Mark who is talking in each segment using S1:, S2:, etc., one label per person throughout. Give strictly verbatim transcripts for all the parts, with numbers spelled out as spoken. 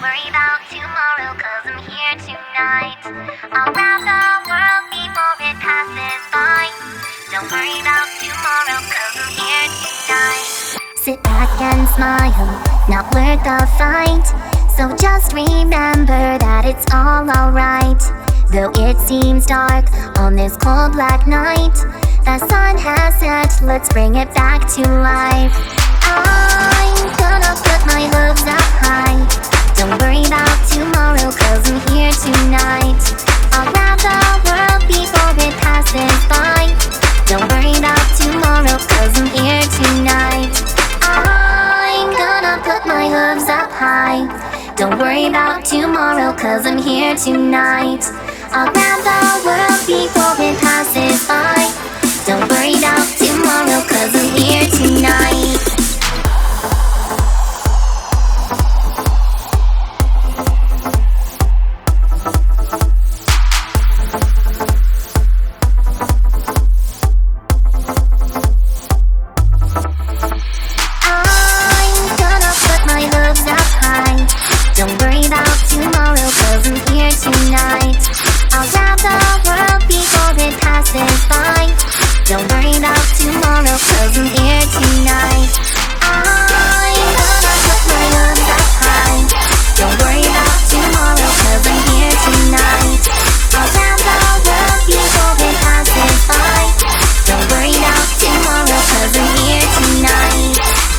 S1: worry about tomorrow, cause I'm here tonight. I'll grab the world before it passes by. Don't worry about tomorrow, cause I'm here tonight. Sit back and smile, not worth the fight. So just remember that it's all alright. Though it seems dark on this cold black night, the sun has set, let's bring it back to life. I'm gonna put my hopes up high. Don't worry about tomorrow, cause I'm here tonight. I'll grab the world before it passes by. Don't worry about tomorrow, cause I'm here tonight. I'm gonna put my hopes up high. Don't worry about tomorrow, cause I'm here tonight. I'll grab the world before it passes by. Don't worry about tomorrow, cause I'm here tonight. I'm gonna put my hopes up high. Don't worry about tomorrow, cause I'm here tonight. I'll grab the world before it passes by. Don't worry about tomorrow, cause I'm here tonight. I'm gonna put my hopes up high. Don't worry about tomorrow, cause I'm here tonight. I'll grab the world before it passes by. Don't worry about tomorrow, cause I'm here tonight.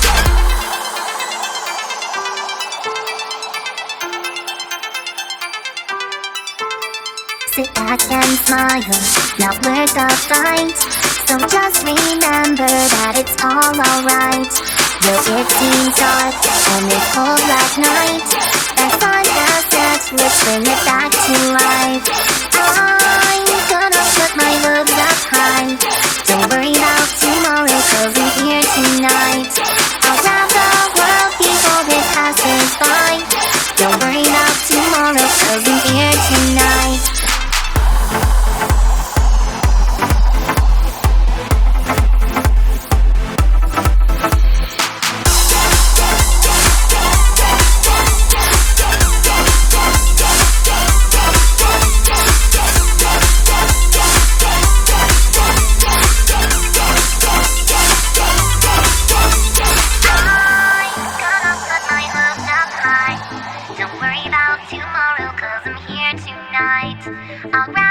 S1: Sit back and smile, not worth the fight. So just remember that it's all alright. Though it seems dark on this cold black night, the sun has set, let's bring it back to life. I'm gonna put my hopes up high. Don't worry about tomorrow, cause I'm here tonight. I'll grab the world before it passes by. Don't worry about tomorrow, cause I'm here tonight. Don't worry about tomorrow, cause I'm here tonight. I'll